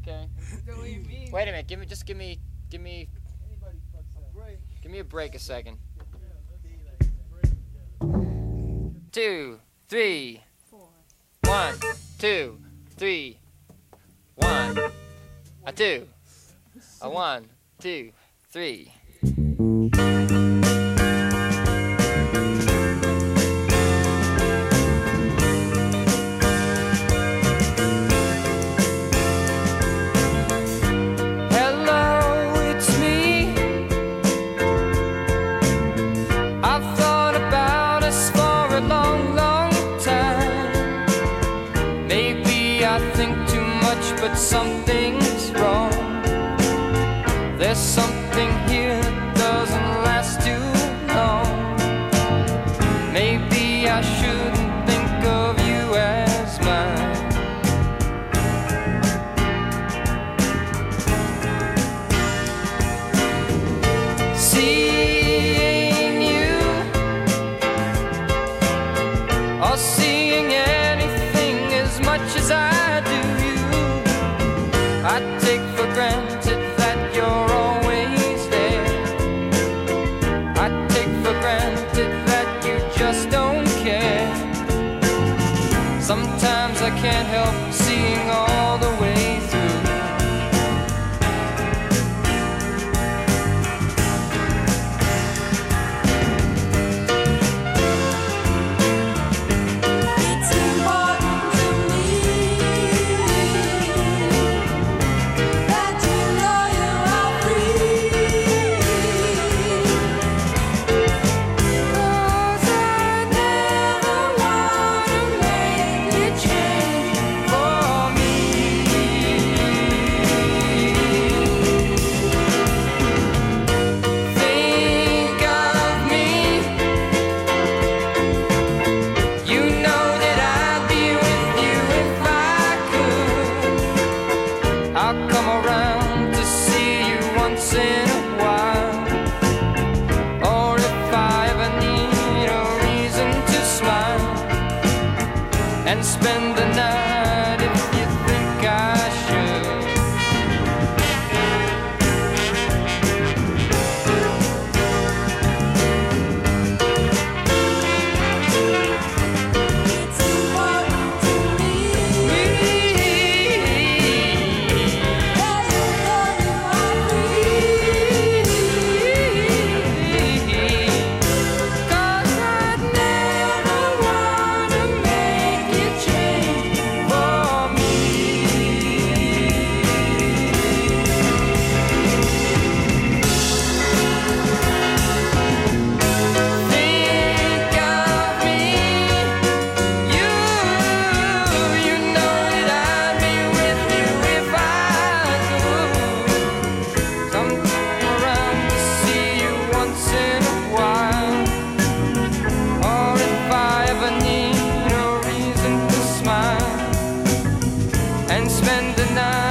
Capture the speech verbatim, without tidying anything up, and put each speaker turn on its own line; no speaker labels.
Okay. Wait a minute. Give me, just give me, give me, give me a break a second. Two, three, one, two, three, one, a two, a one, two, three.
But something's wrong. There's something here that doesn't last too long. Maybe I shouldn't think of you as mine. Seeing you or seeing anything as much as I do, I take for granted that you're always there. I take for granted that you just don't care. Sometimes I can't help seeing all the way through. I'll come around to see you once in a while. Or if I ever need a reason to smile and spend the night if you think I should. It's important to me. And spend the night